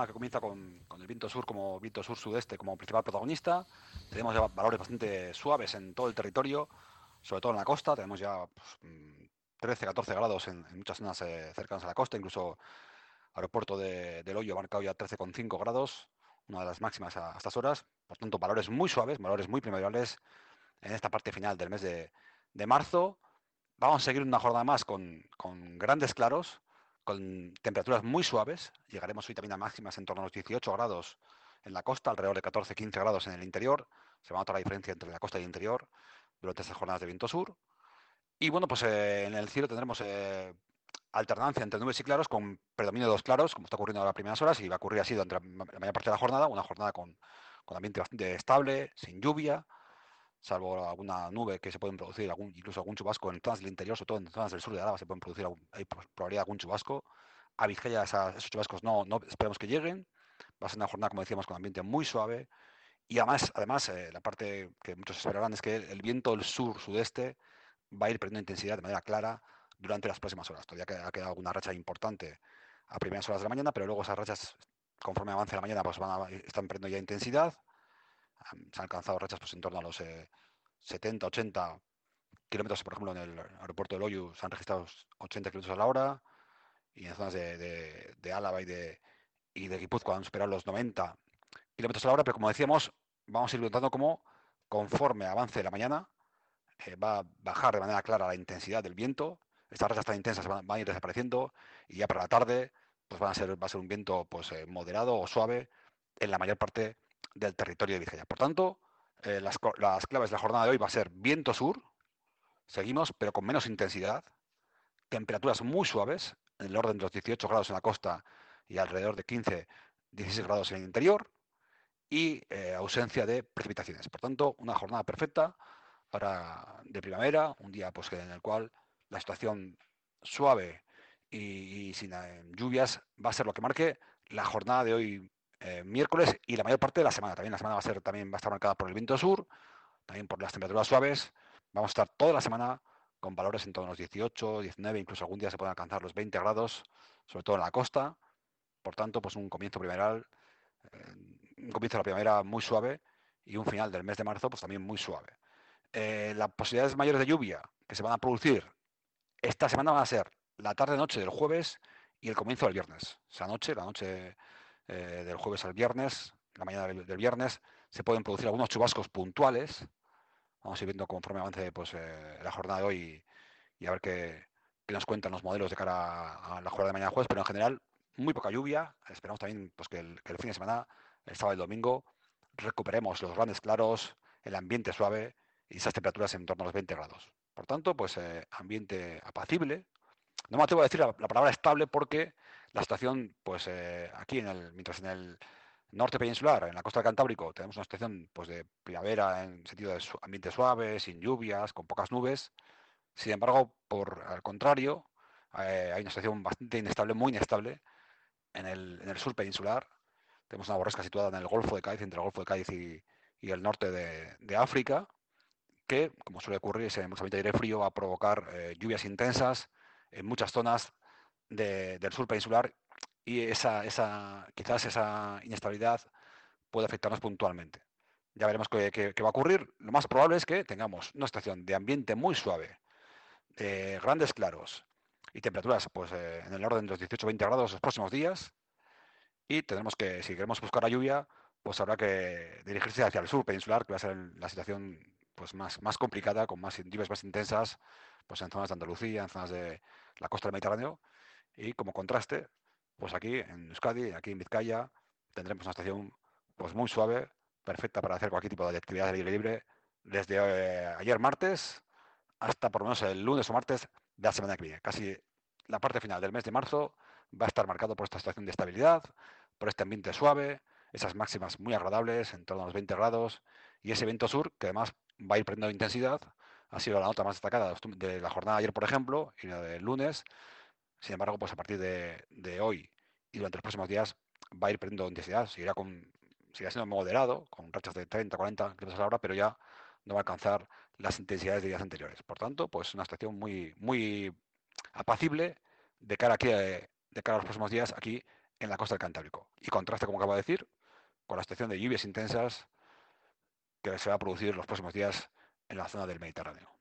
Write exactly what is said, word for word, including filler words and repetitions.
jornada que comienza con, con el viento sur como viento sur-sudeste como principal protagonista. Tenemos ya valores bastante suaves en todo el territorio, sobre todo en la costa. Tenemos ya pues, trece, catorce grados en, en muchas zonas eh, cercanas a la costa, incluso aeropuerto de, del Hoyo ha marcado ya trece coma cinco grados, una de las máximas a, a estas horas. Por tanto, valores muy suaves, valores muy primaverales en esta parte final del mes de, de marzo. Vamos a seguir una jornada más con, con grandes claros, con temperaturas muy suaves. Llegaremos hoy también a máximas en torno a los dieciocho grados en la costa, alrededor de catorce a quince grados en el interior. Se va a notar la diferencia entre la costa y el interior durante estas jornadas de viento sur. Y bueno, pues eh, en el cielo tendremos eh, alternancia entre nubes y claros, con predominio de los claros, como está ocurriendo en las primeras horas, y va a ocurrir así durante la mayor parte de la jornada. Una jornada con, con ambiente bastante estable, sin lluvia, salvo alguna nube que se pueden producir, algún, incluso algún chubasco en zonas del interior, sobre todo en zonas del sur de Álava se pueden producir, algún, hay probabilidad de algún chubasco. A Vizcaya esa, esos chubascos no, no esperamos que lleguen. Va a ser una jornada, como decíamos, con ambiente muy suave. Y además, además eh, la parte que muchos esperarán es que el viento del sur-sudeste va a ir perdiendo intensidad de manera clara durante las próximas horas. Todavía ha quedado alguna racha importante a primeras horas de la mañana, pero luego esas rachas, conforme avance la mañana, pues van a, están perdiendo ya intensidad. Se han alcanzado rachas pues, en torno a los eh, setenta, ochenta kilómetros, por ejemplo, en el aeropuerto de Loiu se han registrado ochenta kilómetros a la hora, y en zonas de, de, de Álava y de, y de Guipúzcoa han superado los noventa kilómetros a la hora, pero como decíamos, vamos a ir notando cómo, conforme avance la mañana, eh, va a bajar de manera clara la intensidad del viento. Estas rachas tan intensas van, van a ir desapareciendo, y ya para la tarde pues van a ser, va a ser un viento pues, eh, moderado o suave en la mayor parte del territorio de Vizcaya. Por tanto, eh, las, las claves de la jornada de hoy va a ser viento sur, seguimos, pero con menos intensidad, temperaturas muy suaves, en el orden de los dieciocho grados en la costa y alrededor de quince a dieciséis grados en el interior, y eh, ausencia de precipitaciones. Por tanto, una jornada perfecta para, de primavera, un día pues, en el cual la situación suave y, y sin eh, lluvias va a ser lo que marque la jornada de hoy, eh, miércoles, y la mayor parte de la semana. También la semana va a ser, también va a estar marcada por el viento sur, también por las temperaturas suaves. Vamos a estar toda la semana con valores en torno a los dieciocho, diecinueve, incluso algún día se pueden alcanzar los veinte grados, sobre todo en la costa. Por tanto, pues un comienzo primaveral, eh, un comienzo de la primavera muy suave, y un final del mes de marzo pues también muy suave. Eh, las posibilidades mayores de lluvia que se van a producir esta semana van a ser la tarde-noche del jueves y el comienzo del viernes. Esa noche, la noche eh, del jueves al viernes, la mañana del, del viernes, se pueden producir algunos chubascos puntuales. Vamos a ir viendo conforme avance pues, eh, la jornada de hoy, y a ver qué, qué nos cuentan los modelos de cara a, a la jornada de mañana jueves, pero en general muy poca lluvia. Esperamos también pues, que, el, que el fin de semana, el sábado y el domingo, recuperemos los grandes claros, el ambiente suave y esas temperaturas en torno a los veinte grados. Por tanto, pues eh, ambiente apacible. No me atrevo a decir la, la palabra estable, porque la situación, pues eh, aquí, en el, mientras en el norte peninsular, en la costa del Cantábrico, tenemos una situación pues, de primavera en sentido de su, ambiente suave, sin lluvias, con pocas nubes. Sin embargo, por al contrario, eh, hay una situación bastante inestable, muy inestable, en el, en el sur peninsular. Tenemos una borrasca situada en el Golfo de Cádiz, entre el Golfo de Cádiz y, y el norte de, de, África, que, como suele ocurrir, ese ambiente de aire frío va a provocar eh, lluvias intensas en muchas zonas de, del sur peninsular, y esa, esa, quizás esa inestabilidad puede afectarnos puntualmente. Ya veremos qué, qué, qué va a ocurrir. Lo más probable es que tengamos una situación de ambiente muy suave, eh, grandes claros y temperaturas pues, eh, en el orden de los dieciocho a veinte grados los próximos días, y tendremos que, si queremos buscar la lluvia, pues habrá que dirigirse hacia el sur peninsular, que va a ser la situación pues, más, más complicada, con más lluvias más intensas, pues en zonas de Andalucía, en zonas de la costa del Mediterráneo. Y como contraste, pues aquí en Euskadi, aquí en Vizcaya, tendremos una estación pues muy suave, perfecta para hacer cualquier tipo de actividad al aire libre, desde eh, ayer martes hasta por lo menos el lunes o martes de la semana que viene. Casi la parte final del mes de marzo va a estar marcado por esta situación de estabilidad, por este ambiente suave, esas máximas muy agradables, en torno a los veinte grados, y ese viento sur que además va a ir perdiendo intensidad. Ha sido la nota más destacada de la jornada de ayer, por ejemplo, y la del lunes. Sin embargo, pues a partir de, de hoy y durante los próximos días va a ir perdiendo intensidad, seguirá, con, seguirá siendo moderado, con rachas de treinta, cuarenta kilómetros a la hora, pero ya no va a alcanzar las intensidades de días anteriores. Por tanto, pues una estación muy, muy apacible de cara, aquí, eh, de cara a los próximos días aquí en la costa del Cantábrico. Y contraste, como acabo de decir, con la situación de lluvias intensas que se va a producir los próximos días en la zona del Mediterráneo.